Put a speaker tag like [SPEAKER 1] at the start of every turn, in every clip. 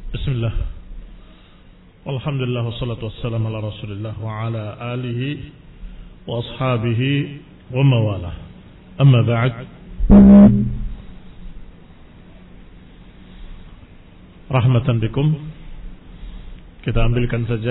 [SPEAKER 1] Bismillah. Alhamdulillah wassalatu wassalamu ala Rasulillah wa ala alihi wa ashabihi wa mawalah. Amma ba'd. Rahmatan bikum. Kita ambilkan saja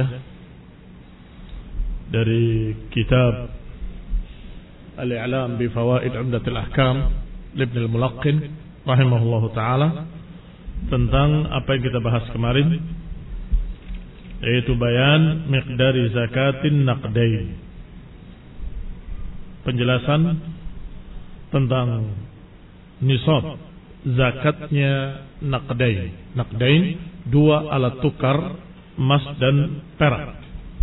[SPEAKER 1] dari kitab Al-I'lam bi Fawaid Umdatul Ahkam Ibn al-Mulaqqin rahimahullahu taala, tentang apa yang kita bahas kemarin, yaitu bayan miqdari zakatin naqdain, penjelasan tentang nisab zakatnya naqdain. Naqdain, dua alat tukar, emas dan perak.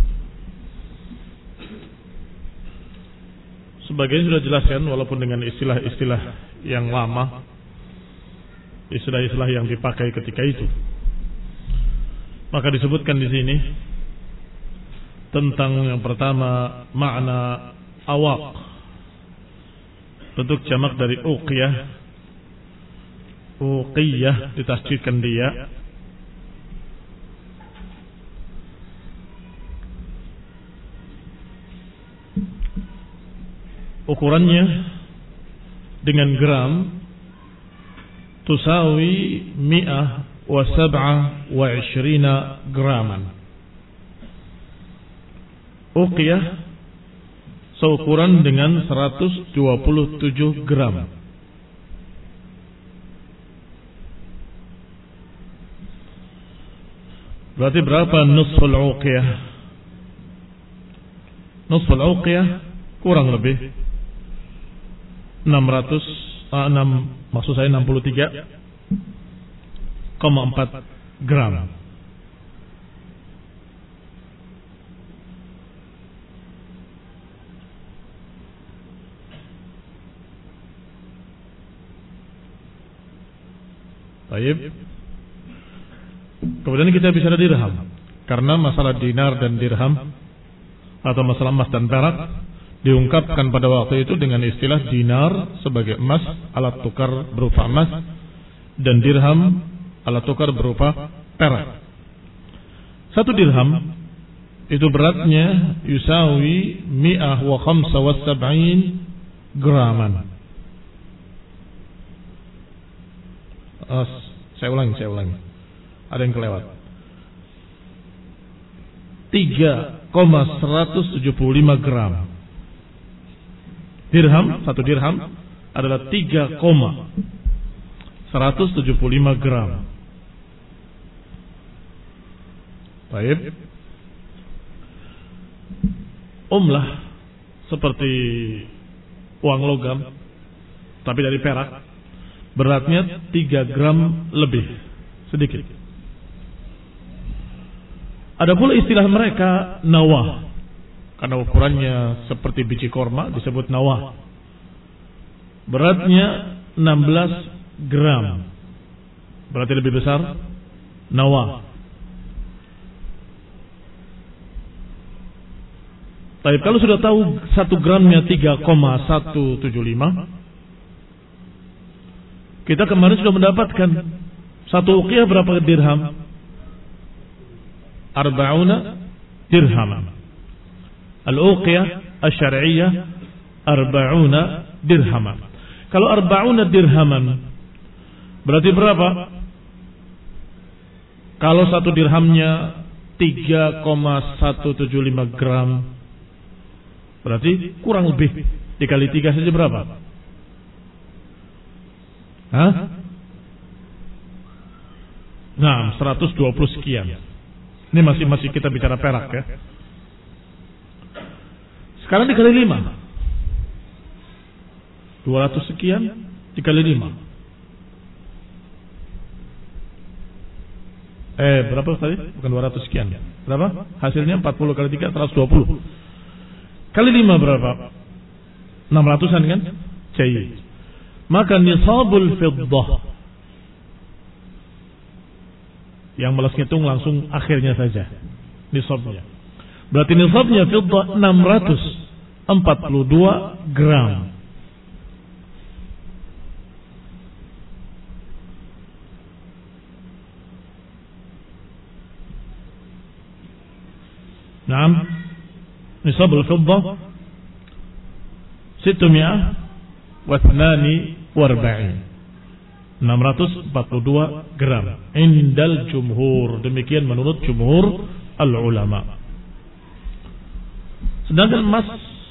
[SPEAKER 1] Sebagian sudah jelaskan walaupun dengan istilah-istilah yang lama, istilah-istilah yang dipakai ketika itu. Maka disebutkan di sini tentang yang pertama, makna awaq, bentuk jamak dari uqiyah. Uqiyah ditasydidkan dia. Ukurannya dengan gram, tusawi 127 graman. Uqiyah seukuran dengan 127 gram. Berarti berapa nusful uqiyah? Nusful uqiyah kurang lebih 63,4 gram. Baik. Kemudian kita bicara dirham, karena masalah dinar dan dirham atau masalah emas dan perak diungkapkan pada waktu itu dengan istilah dinar sebagai emas, alat tukar berupa emas, dan dirham, alat tukar berupa perak. Satu dirham itu beratnya yusawi 175 graman. Saya ulangi. Ada yang kelewat. 3,175 gram. Dirham, satu dirham adalah 3,175 gram. Baik. Umlah seperti uang logam, tapi dari perak, beratnya 3 gram lebih sedikit. Ada pula istilah mereka nawah, karena ukurannya seperti biji korma disebut nawah. Beratnya 16 gram. Berarti lebih besar nawah. Tapi kalau sudah tahu 1 gramnya 3,175, kita kemarin sudah mendapatkan satu uqiyah berapa dirham? 40 dirham. Al-uqiyah asy-syar'iyyah 40 dirhaman. Kalau 40 dirhaman berarti berapa? Kalau satu dirhamnya 3,175 gram, berarti kurang lebih dikali 3 saja berapa? Nah, 120 sekian. Ini masih kita bicara perak ya. Sekarang dikali 5, 200 sekian dikali 5. Berapa tadi? Bukan 200 sekian. Berapa? Hasilnya 40 kali 3, 120. Kali 5 berapa? 600-an kan? Jayyid. Maka nisabul fiddah, yang malas ngitung langsung akhirnya saja nisabnya. Berarti nisabnya fiddah 642 gram. Naam, nisabul fiddah 642 gram indal jumhur, demikian menurut jumhur al ulama. Sedangkan emas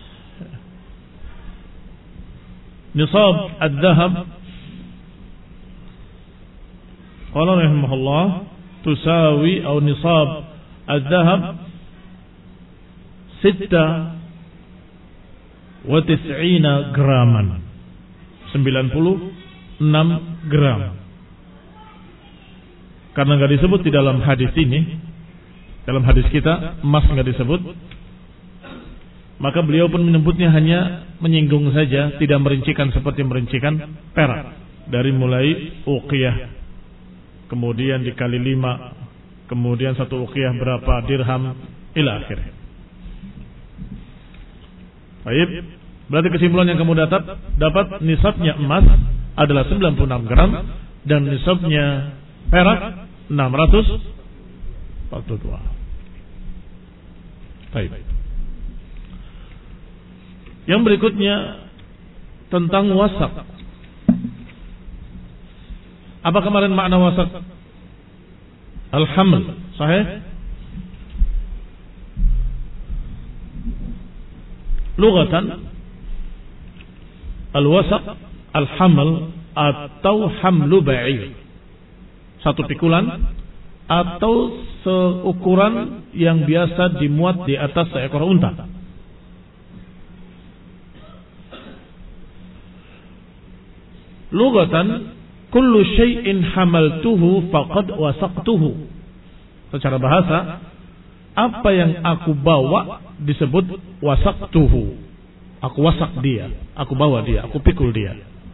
[SPEAKER 1] nisab al-dhahab qala rahimahullah tusawi atau nisab al-dhahab 96 graman, 96 gram. Karena nggak disebut di dalam hadis ini, dalam hadis kita emas nggak disebut, maka beliau pun menyebutnya hanya menyinggung saja, tidak merincikan seperti merincikan perak. Dari mulai uqiyah, kemudian dikali 5, kemudian satu uqiyah berapa dirham, ila akhirnya. Baik, berarti kesimpulan yang kamu dapat nisabnya emas adalah 96 gram dan nisabnya perak 642. Baik. Yang berikutnya tentang wasak. Apa kemarin makna wasak? Al-haml, sahih? Lughatan al-wasaq al-haml atau hamlu ba'ir, satu pikulan atau seukuran yang biasa dimuat di atas seekor unta. Lughatan kullu syai'in hamaltuhu faqad wasaqtuhu. Secara bahasa, apa yang aku bawa disebut wasaqtuhu. Aku wasak dia, aku bawa dia, aku pikul dia.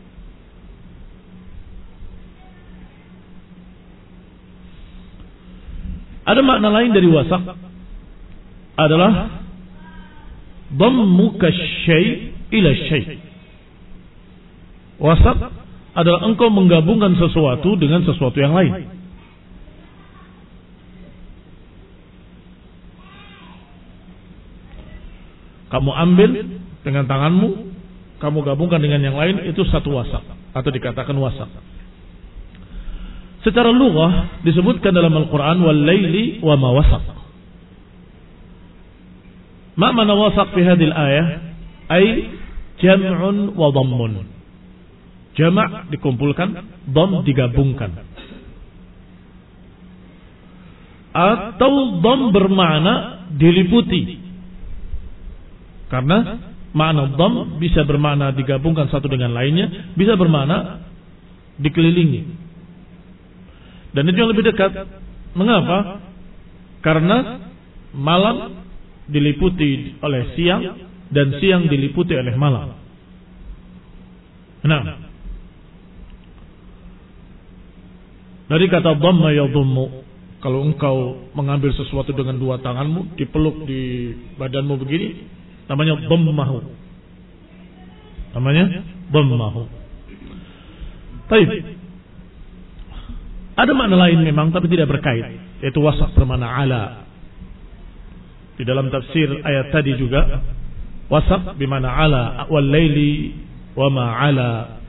[SPEAKER 1] Ada makna lain dari wasak, adalah dhammuka syai' ila syai'. Wasak adalah engkau menggabungkan sesuatu dengan sesuatu yang lain. Kamu ambil dengan tanganmu, kamu gabungkan dengan yang lain, itu satu wasak atau dikatakan wasak. Secara lughah disebutkan dalam Al-Quran wal laili wa ma wasaq. Ma mana wasaq fi hadhihi al-ayah? Ay jam'un wa dhammun. Jama' dikumpulkan, dhamm digabungkan. Atau dhamm bermakna diliputi. Karena makna dhamm bisa bermakna digabungkan satu dengan lainnya, bisa bermakna dikelilingi. Dan itu yang lebih dekat. Mengapa? Karena malam diliputi oleh siang dan siang diliputi oleh malam. Nah, dari kata dhamma yadhummu, kalau engkau mengambil sesuatu dengan dua tanganmu, dipeluk di badanmu begini, namanya dhammahu. Namanya dhammahu. Baik. Ada makna lain memang tapi tidak berkait, yaitu wasaq bermakna ala. Di dalam tafsir ayat tadi juga wasaq bermakna ala, wal laili wa ma ala.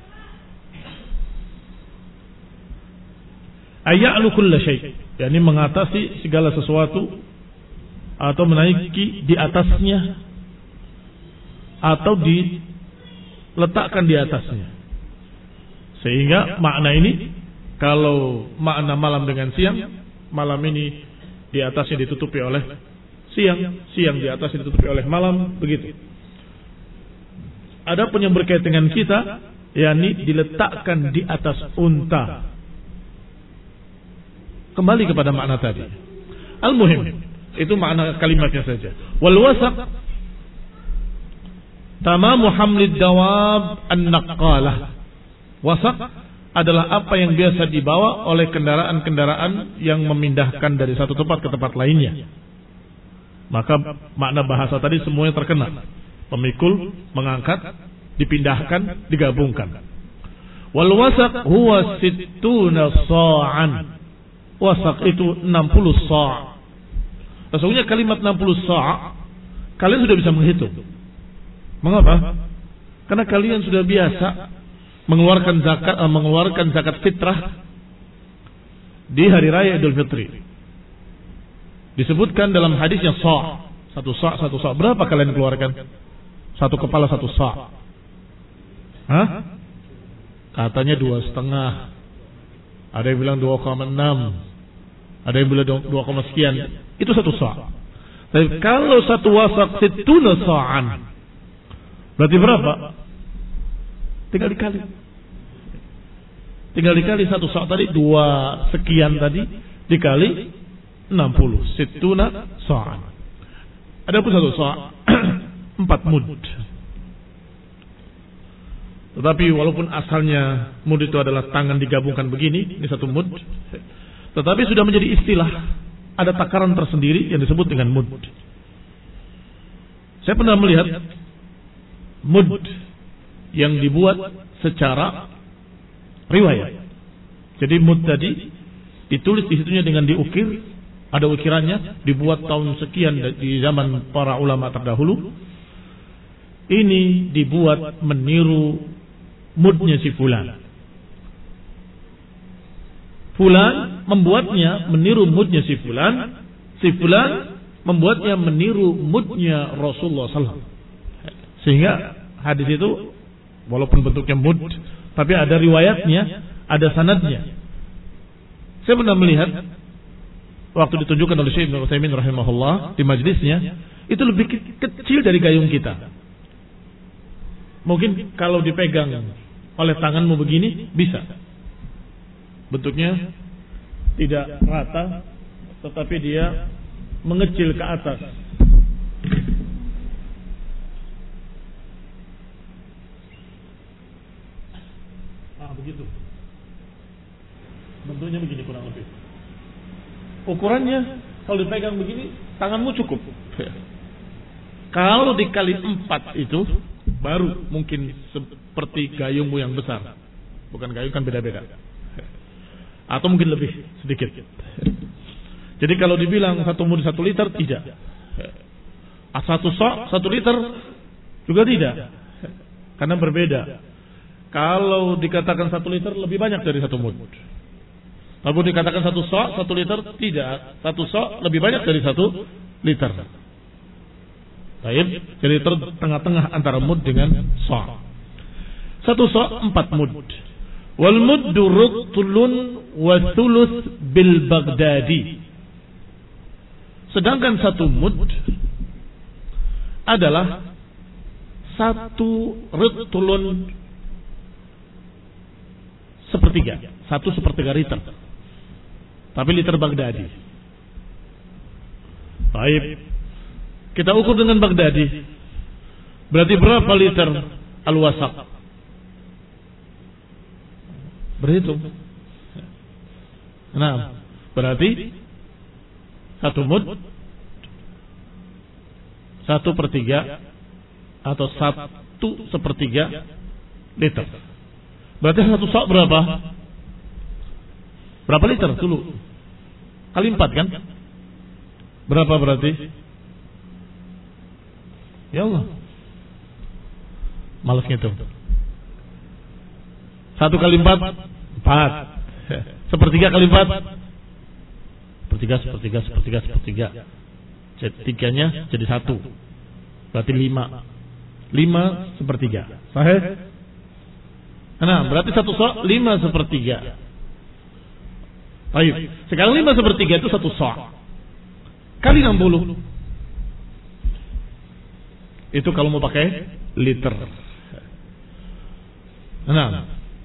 [SPEAKER 1] Aya'lu kulla syai', yakni mengatasi segala sesuatu atau menaiki di atasnya atau diletakkan di atasnya. Sehingga makna ini, kalau makna malam dengan siang, malam ini di atasnya ditutupi oleh siang, siang di atasnya ditutupi oleh malam, begitu. Adapun yang berkait dengan kita, yakni diletakkan di atas unta. Kembali kepada makna tadi. Al-muhim, itu makna kalimatnya saja. Wal wasaq tamamu hamlid dawab an-naqqalah. Wasaq adalah apa yang biasa dibawa oleh kendaraan-kendaraan yang memindahkan dari satu tempat ke tempat lainnya. Maka makna bahasa tadi semuanya terkena. Memikul, mengangkat, dipindahkan, digabungkan. Wal wasaq huwa 60 sa'an. Wasaq itu 60 sa'. Sesungguhnya kalimat 60 sa' kalian sudah bisa menghitung. Mengapa? Karena kalian sudah biasa mengeluarkan zakat fitrah di hari raya Idul Fitri. Disebutkan dalam hadisnya sa', satu sa'. Berapa kalian keluarkan? Satu kepala satu sa'. Hah? Katanya 2,5. Ada yang bilang 2,6. Ada yang bilang 2, sekian. Itu satu sa'. Tapi kalau satu wasak situna sa'an, berarti berapa? Tinggal dikali satu sa' tadi 2 sekian tadi dikali 60 situna sa'an. Ada pun satu sa' 4 mud. Tetapi walaupun asalnya mud itu adalah tangan digabungkan begini, ini satu mud, tetapi sudah menjadi istilah. Ada takaran tersendiri yang disebut dengan mud. Saya pernah melihat mud yang dibuat secara riwayat. Jadi mud tadi ditulis di situnya dengan diukir, ada ukirannya, dibuat tahun sekian di zaman para ulama terdahulu. Ini dibuat meniru mudnya si fulan. Fulan membuatnya meniru mudnya si fulan membuatnya meniru mudnya Rasulullah SAW. Sehingga hadis itu walaupun bentuknya mud, tapi ada riwayatnya, ada sanadnya. Saya pernah melihat waktu ditunjukkan oleh Syekh Ibnu Utsaimin rahimahullah di majlisnya, itu lebih kecil dari gayung kita. Mungkin kalau dipegang oleh tanganmu begini bisa. Bentuknya tidak rata, tetapi dia mengecil ke atas. Begitu. Bentuknya begini kurang lebih. Ukurannya kalau dipegang begini, tanganmu cukup. Kalau dikali 4 itu baru mungkin seperti gayungmu yang besar. Bukan gayung kan beda-beda. Atau mungkin lebih sedikit. Jadi kalau dibilang 1 mud 1 liter, tidak. 1 sa' 1 liter juga tidak. Karena berbeda. Kalau dikatakan 1 liter lebih banyak dari 1 mud. Kalau dikatakan 1 sa' 1 liter, tidak. 1 sa' lebih banyak dari 1 liter. Baik, jadi tengah-tengah antara mud dengan sa'. 1 sa' 4 mud. Wal muddu rutulun wa thuluth bil Baghdadi. Sedangkan 1 mud adalah 1 rutulun sepertiga, 1/3 liter. Tapi liter Baghdadi. Baik. Kita ukur dengan Baghdadi. Berarti berapa liter al-wasaq? Berhitung. Nah, berarti 1 mud 1/3 atau 1/3 liter. Berarti 1 sa' berapa? Berapa liter dulu? Kali 4 kan? Berapa berarti? Ya Allah, malas ngitung. 1 kali 4 1/3 kali 4 1/3. Jadi 3-nya jadi 1. Berarti 5/3. Sahih? Nah, berarti 1 sa' 5/3. Baik. Sekarang 5/3 itu 1 sa'. Kali 60. Itu kalau mau pakai liter. Nah,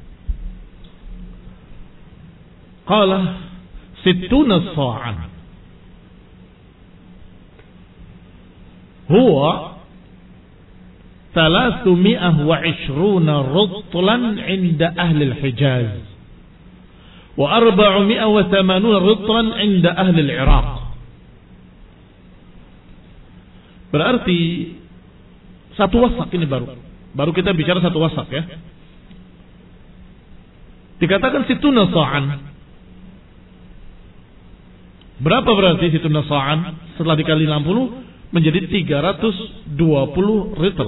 [SPEAKER 1] qala 60 sa'an huwa 320 rutlan 'inda ahli al-Hijaz wa 480 rutlan 'inda ahli al-Iraq. Berarti 1 wasak ini baru kita bicara 1 wasak ya. Dikatakan situna sa'an Berapa berarti situna sa'an? Setelah dikali 60 menjadi 320 ritel.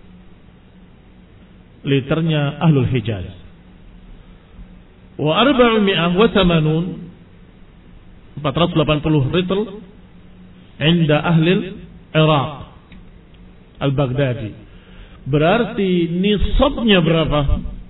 [SPEAKER 1] Liternya Ahlul Hijaz. Wa 480 ritel inda ahli Iraq Al-Baghdadi. Berarti nisabnya berapa?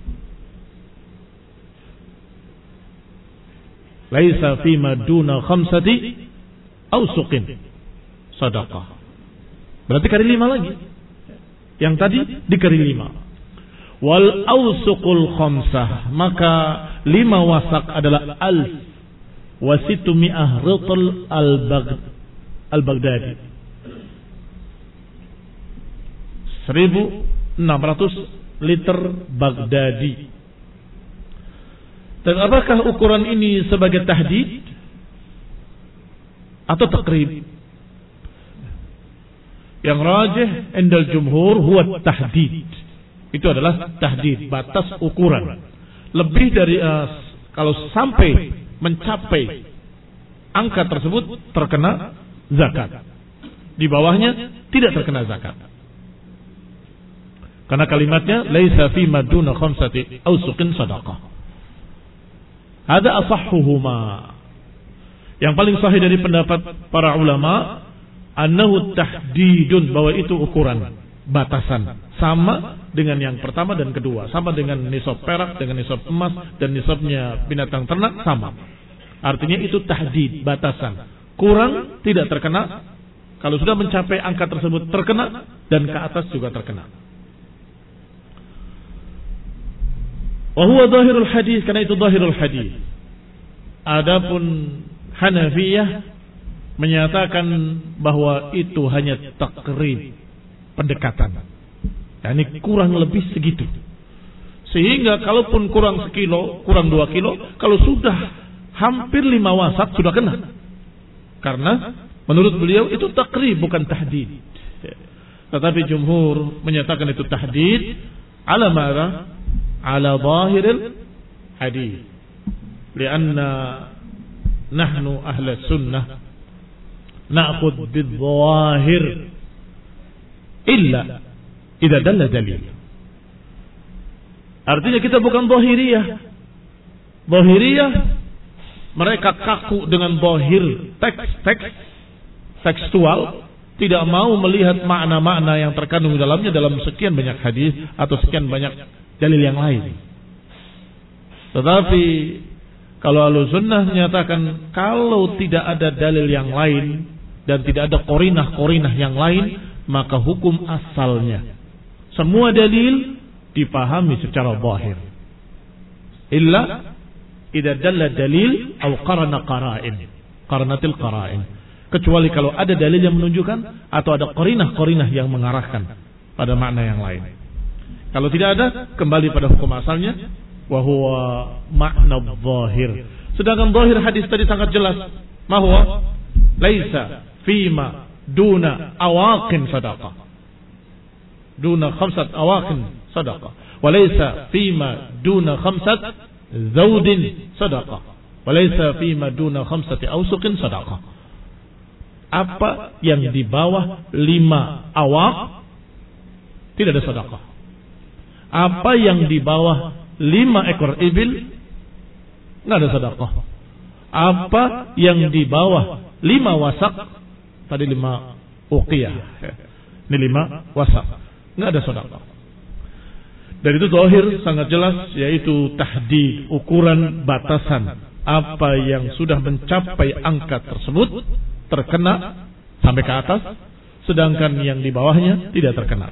[SPEAKER 1] Laisa fima duna khamsati awsuqin sadaqah. Berarti kali 5 lagi. Yang tadi dikali 5. Wal awsuqul khamsah, maka 5 wasak adalah alf wa situmi'ah rital al-Baghdadi. 1600 liter Baghdadi. Dan apakah ukuran ini sebagai tahdid atau takrib? Yang rajih indal jumhur huwa tahdid. Itu adalah tahdid, batas ukuran. Lebih dari kalau sampai mencapai angka tersebut terkena zakat. Di bawahnya tidak terkena zakat. Karena kalimatnya laisa fi maduna khamsati awsuqin sadaqah. Ada asahhuhuma. Yang paling sahih dari pendapat para ulama, annahu tahdidun, bahwa itu ukuran, batasan. Sama dengan yang pertama dan kedua, sama dengan nisab perak, dengan nisab emas dan nisabnya binatang ternak sama. Artinya itu tahdid, batasan. Kurang tidak terkena, kalau sudah mencapai angka tersebut terkena, dan ke atas juga terkena. Wa huwa zahirul hadis, karena itu zahirul hadis. Adapun Hanafiyah menyatakan bahwa itu hanya takrib, pendekatan. Yani kurang lebih segitu. Sehingga kalaupun kurang sekilo, kurang 2 kilo, kalau sudah hampir 5 wasak sudah kena. Karena menurut beliau itu takrib, bukan tahdid. Tetapi jumhur menyatakan itu tahdid ala mara ala zahiril hadis. Lianna nahnu ahli sunnah na'khudh bil-zahir illa idza dalla dalil. Artinya kita bukan zahiriyah. Zahiriyah mereka kaku dengan zahir, teks tekstual, tidak mau melihat makna-makna yang terkandung dalamnya dalam sekian banyak hadis atau sekian banyak dalil yang lain. Tetapi kalau Ahlussunnah menyatakan kalau tidak ada dalil yang lain dan tidak ada qorinah yang lain, maka hukum asalnya semua dalil dipahami secara zahir. Illa idza dalla dalil aw qarana qaranatil qara'in. Kecuali kalau ada dalil yang menunjukkan atau ada qorinah yang mengarahkan pada makna yang lain. Kalau tidak ada, kembali pada hukum asalnya, wa huwa makna zahir. Sedangkan zahir hadis tadi sangat jelas. Ma huwa laisa fima duna awaqin sadaqah. Duna khamsat awaqin sadaqah. Wa laisa fima duna khamsat zawdin sadaqah. Wa laisa fima duna khamsati awsuqin sadaqah. Apa yang di bawah 5 awaq tidak ada sedekah. Apa yang di bawah 5 ekor ibil enggak ada sedekah. Apa yang di bawah 5 wasak, tadi 5 uqiyah, ini 5 wasak, enggak ada sedekah. Dan itu zahir sangat jelas, yaitu tahdid, ukuran batasan. Apa yang sudah mencapai angka tersebut terkena sampai ke atas, sedangkan yang di bawahnya tidak terkena.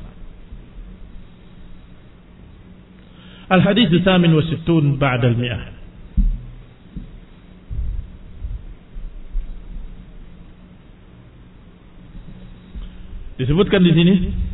[SPEAKER 1] Al-hadits 68 ba'da al-mi'ah. Disebutkan di sini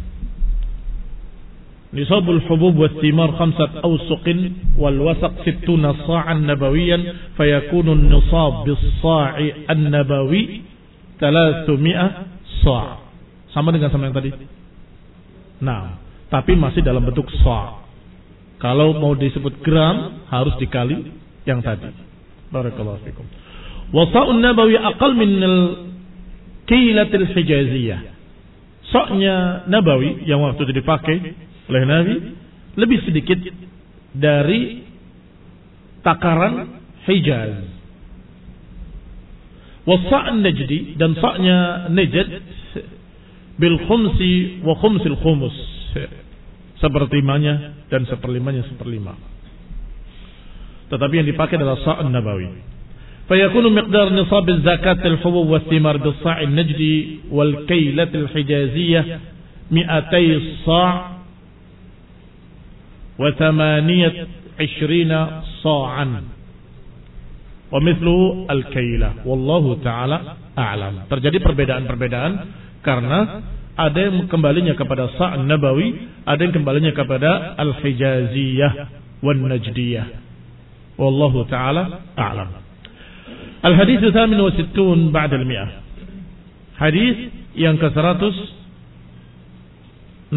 [SPEAKER 1] nisabul hubub was thimar 5 awsuqin wal wasaq 60 sa'an nabawiyan fayakunu an-nisab bis-sa'i an-nabawi 300 sa'. Sama dengan yang tadi. Nah, tapi masih dalam bentuk sa'. Kalau mau disebut gram harus dikali yang tadi. Barakallahu fikum. Wasa'un nabawi aqal min al-kilatil hijaziyah. Sa'nya nabawi yang waktu itu dipakai oleh Nabi lebih sedikit dari takaran Hijaz. Wasa'an najdi, dan sa'nya Najd bil khumsi wa khumsil khumus, seperlimanya dan seperlimanya seperlima. Tetapi yang dipakai adalah sa'an nabawi. فيكون مقدار نصاب الزكاة الحبوب والثمار بالصاع النجدي والكيلة الحجازية 200 صاع و28 صاعا ومثله الكيلة والله تعالى أعلم. Terjadi perbedaan-perbedaan karena ada yang kembalinya kepada sa' nabawi, ada yang kembalinya kepada al-hijaziyah wan najdiyah. Wallahu ta'ala a'lam. Al-hadits 68 ba'da al-mi'ah. Hadis yang ke-168.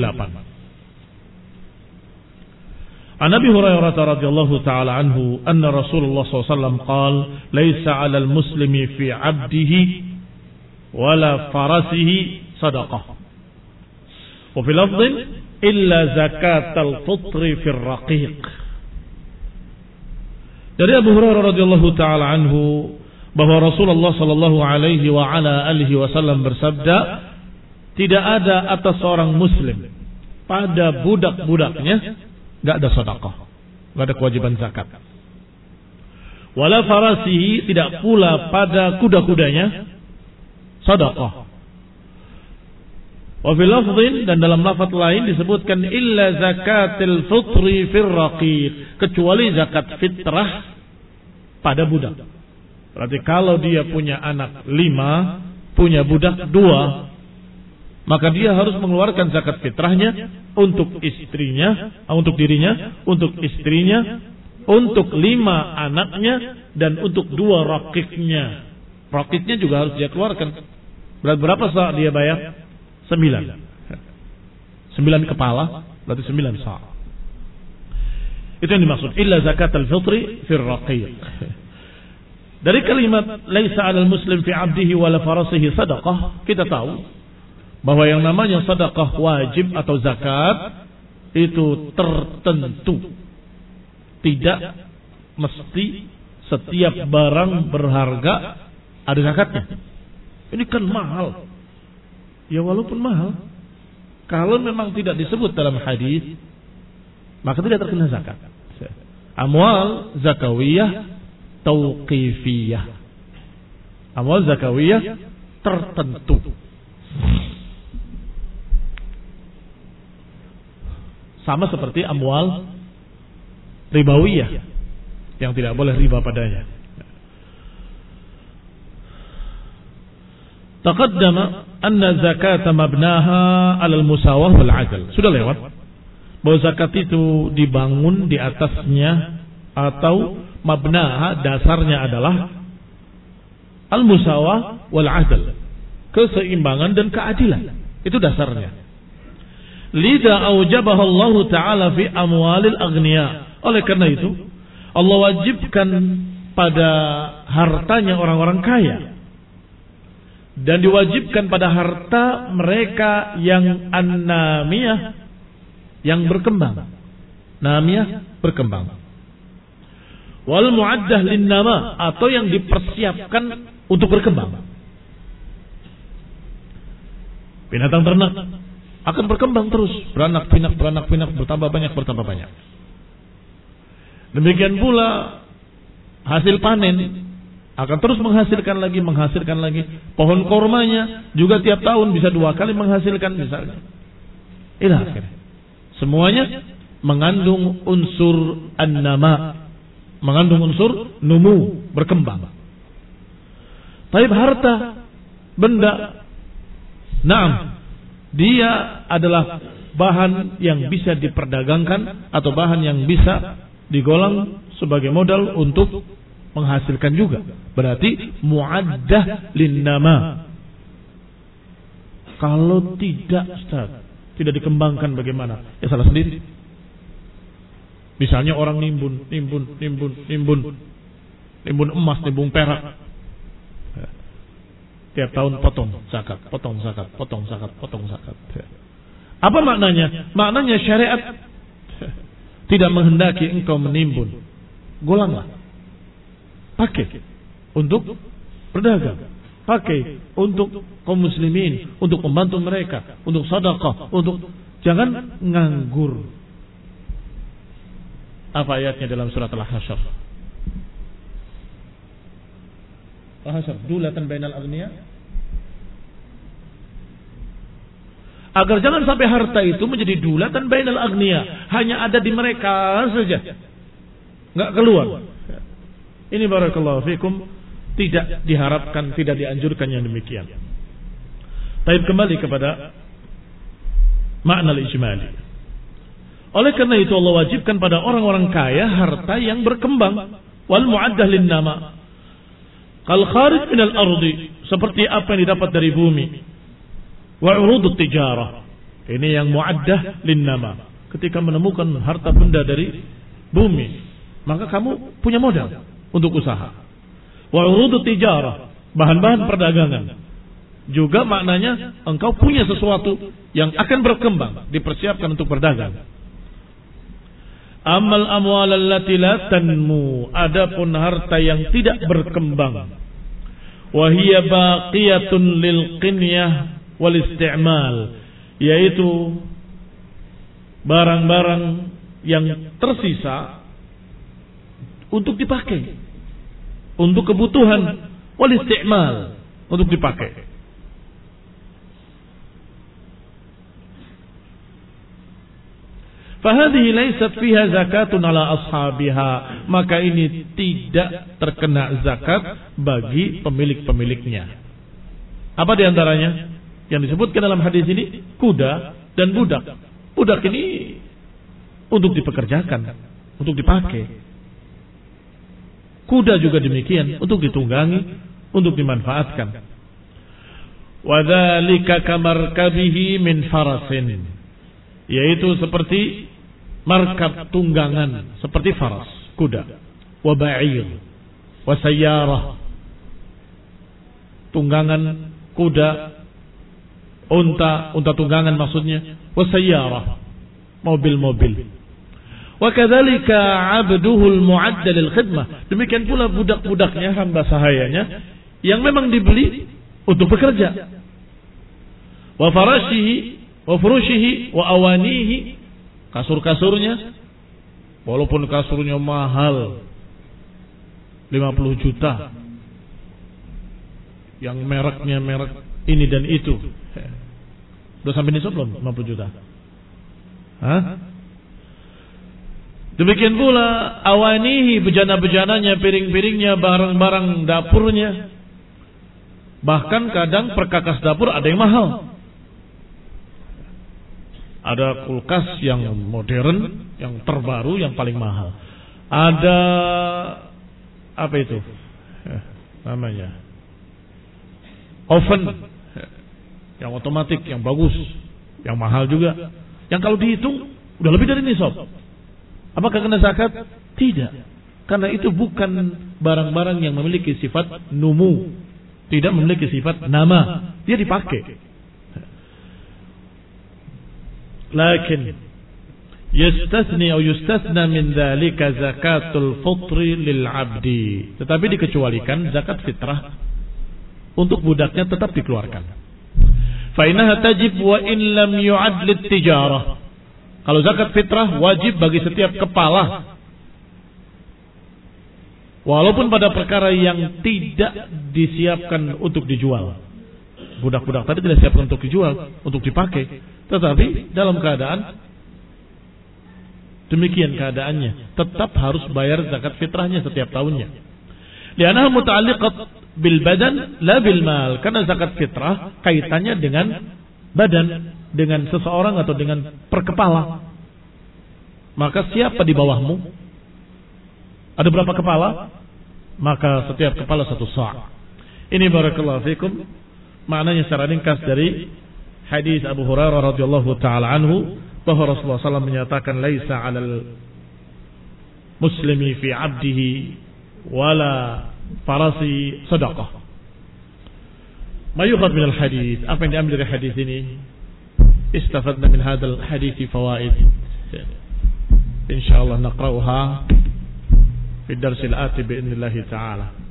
[SPEAKER 1] An Abi Hurairah radhiyallahu ta'ala anhu anna Rasulullah SAW qala laysa 'alal muslimi fi 'abdihi wala farasihi sadaqah. Wa fi lafdhin illa zakatal fitri fir raqiq. Dari Abu Hurairah radhiyallahu taala anhu bahwa Rasulullah sallallahu alaihi wa ala alihi wasallam bersabda, tidak ada atas seorang muslim pada budak-budaknya enggak ada sedekah, enggak ada kewajiban zakat. Wala farasihi, tidak pula pada kuda-kudanya sedekah. Wa fil lafdhin, dan dalam lafaz lain disebutkan illa zakatil fitri fir raqiq, kecuali zakat fitrah pada budak. Berarti kalau dia punya anak 5, punya budak 2, maka dia harus mengeluarkan zakat fitrahnya untuk istrinya, untuk dirinya, untuk istrinya, untuk 5 anaknya, dan untuk 2 raqiqnya. Raqiqnya juga harus dia keluarkan. Berapa sa' dia bayar? 9 kepala, berarti 9 sa'. Itu yang dimaksud illa zakat al-fitri fir raqiq. Dari kalimat laisa 'alal muslim fi 'abdihi wala farasihi sadaqah, kita tahu bahwa yang namanya sedekah wajib atau zakat itu tertentu. Tidak mesti setiap barang berharga ada zakatnya. Ini kan mahal. Ya walaupun mahal, kalau memang tidak disebut dalam hadis, maka tidak terkena zakat. Amwal zakawiyah tauqifiyah. Amwal zakawiyah tertentu. Sama seperti amwal ribawiyah yang tidak boleh riba padanya. Taqaddama anna zakata mabnaha 'alal musawah wal 'adl. Sudah lewat bahwa zakat itu dibangun di atasnya, atau mabnaha, dasarnya adalah al musawah wal 'adl, keseimbangan dan keadilan. Itu dasarnya. Lidha aujabaha Allah Ta'ala fi amwalil aghniya. Oleh karena itu Allah wajibkan pada hartanya orang-orang kaya, dan diwajibkan pada harta mereka yang an-namiyah, yang berkembang. Namiyah, berkembang. Wal mu'addah lin-nama, atau yang dipersiapkan untuk berkembang. Binatang ternak akan berkembang terus, beranak pinak, bertambah banyak. Demikian pula hasil panen akan terus menghasilkan lagi. Pohon kormanya juga tiap tahun bisa 2 kali menghasilkan misalnya. Ila akhir. Semuanya mengandung unsur an-nama, mengandung unsur numu, berkembang. Tapi harta, benda, naam, dia adalah bahan yang bisa diperdagangkan atau bahan yang bisa digolong sebagai modal untuk menghasilkan juga. Berarti mu'addah linnama. Kalau tidak, Ustaz, tidak dikembangkan bagaimana? Ya salah sendiri. Misalnya orang nimbun. nimbun emas, nimbun perak. Tiap tahun potong zakat, potong zakat, potong zakat, potong zakat. Apa maknanya? Maknanya syariat tidak menghendaki engkau menimbun. Golanglah. Pakai untuk berdagang. Pakai untuk kaum muslimin, untuk membantu mereka, untuk sedekah, untuk jangan nganggur. Apa ayatnya dalam surat Al-Hasyr? Al-Hasyr, dulatan bainal aghniya. Agar jangan sampai harta itu menjadi dulatan bainal aghniya, hanya ada di mereka saja, enggak keluar. Ini barakallahu fikum, tidak diharapkan, tidak dianjurkan yang demikian. Tapi kembali kepada makna al-ijmali. Oleh karena itu Allah wajibkan pada orang-orang kaya harta yang berkembang, wal mu'addah lin nama. Kal kharij minal ardi, seperti apa yang didapat dari bumi. Wa urudut tijarah, ini yang mu'addah lin nama. Ketika menemukan harta benda dari bumi, maka kamu punya modal untuk usaha. Wa urudut tijarah, bahan-bahan perdagangan. Juga maknanya engkau punya sesuatu yang akan berkembang, dipersiapkan untuk berdagang. Amal amwal allati la tanmu, adapun harta yang tidak berkembang, wa hiya baqiyatun lil qinyah wal isti'mal, yaitu barang-barang yang tersisa untuk dipakai, untuk kebutuhan, wal isti'mal, untuk dipakai. Fahadhihi laysat fiha zakatun ala ashabiha, maka ini tidak terkena zakat bagi pemilik-pemiliknya. Apa diantaranya yang disebutkan dalam hadis ini? Kuda dan budak. Budak ini untuk dipekerjakan, untuk dipakai. Kuda juga demikian, untuk ditunggangi, untuk dimanfaatkan. Wa dzalika kamarkabihi min farasin, yaitu seperti markab tunggangan, seperti faras, kuda, wa ba'ir, wa sayyarah, tunggangan kuda, unta tunggangan maksudnya, wa sayyarah, mobil-mobil. Wa kadzalika 'abduhu al-mu'adda lil khidmah, demikian pula budak-budaknya, hamba sahayanya yang memang dibeli untuk bekerja. Wa farashihi wa furushihi wa awanihi, kasur-kasurnya, walaupun kasurnya mahal 50 juta, yang mereknya merek ini dan itu, udah sampai nisab belum 50 juta? Hah? Demikian pula awanihi, bejana-bejananya, piring-piringnya, barang-barang dapurnya, bahkan kadang perkakas dapur ada yang mahal. Ada kulkas yang modern, yang terbaru, yang paling mahal. Ada apa itu? Namanya oven yang otomatis, yang bagus, yang mahal juga. Yang kalau dihitung udah lebih dari nisab. Apakah kena zakat? Tidak. Karena itu bukan barang-barang yang memiliki sifat numu, tidak memiliki sifat nama. Dia dipakai. Lakin yastasni atau yustasna min dzalika zakatul fitri lil 'abdi, tetapi dikecualikan zakat fitrah untuk budaknya tetap dikeluarkan. Fa innaha tajib wa in lam yu'ad lit tijarah. Kalau zakat fitrah wajib bagi setiap kepala, walaupun pada perkara yang tidak disiapkan untuk dijual. Budak-budak tadi tidak siapkan untuk dijual, untuk dipakai. Tetapi dalam keadaan demikian keadaannya, tetap harus bayar zakat fitrahnya setiap tahunnya. Li'annaha muta'alliqat bil badan la bil mal, karena zakat fitrah kaitannya dengan badan, dengan seseorang atau dengan per kepala. Maka siapa di bawahmu? Ada berapa kepala? Maka setiap kepala 1 sa'. Ini barakallahu fikum maknanya secara ringkas dari hadis Abu Hurairah radhiyallahu taala anhu, bahwa Rasulullah SAW menyatakan laisa 'alal muslimi fi 'abdihi wala farasi sadaqah. Ma yukhad min al-hadis, apa yang diambil dari hadis ini? Istafadna min hadzal hadis fawaid. Insyaallah naqra'uha fi ad-dars al-ati bi idznillah ta'ala.